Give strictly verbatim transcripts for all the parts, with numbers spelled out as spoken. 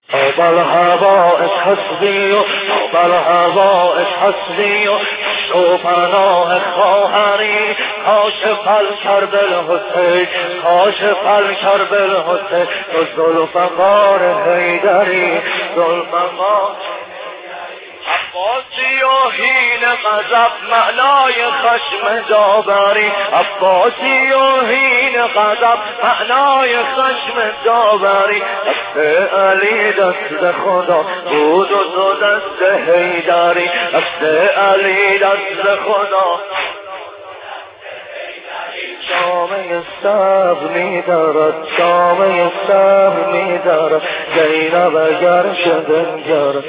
طاب الهوائج حسبی و طاب الهوائج حسبی و شو پناه خواهری کاش پل کربل حسین کاش پل کربل حسین تو ذوالفقار حیدری ذوالفقار عباسی و هین غضب معنای خشم جابری عباسی و هین غضب معنای خشم جابری دست علی دست خدا بود و تو دست حیدری دست علی دست خدا جامعه صبر می دارد جامعه صبر می دارد زینب اگر شدنگر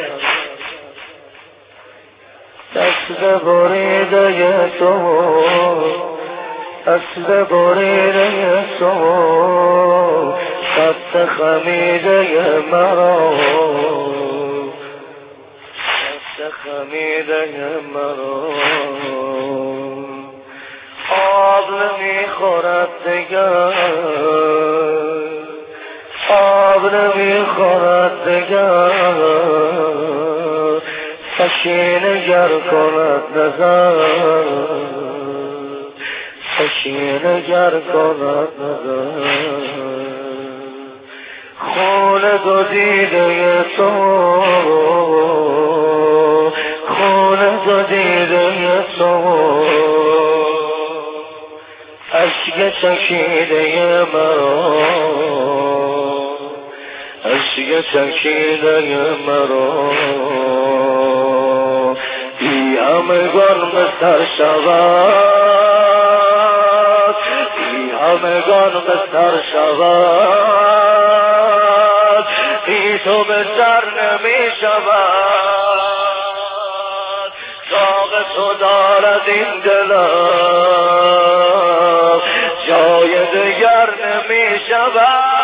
دست بریده تو دست بریده تو دست خمیده مرا دست خمیده مرا آب نمیخورد دگر آب نمیخورد دگر سکینه گر کند نظر سکینه گر کند نظر خون دو دیده تو خون دو دیده تو اشک چکیده مرا اشک چکیده مرا ای همگان به سر شود ای همگان به سر شود ای تو به سر نمی شود داغ تو دارد این دلم جای دیگر نمی شود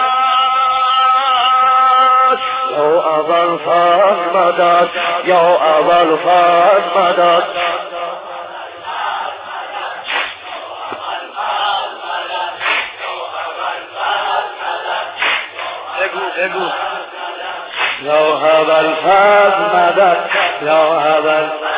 یا اول فرد مدد یا اول فرد مدد بگو بگو یا اول فرد مدد یا اول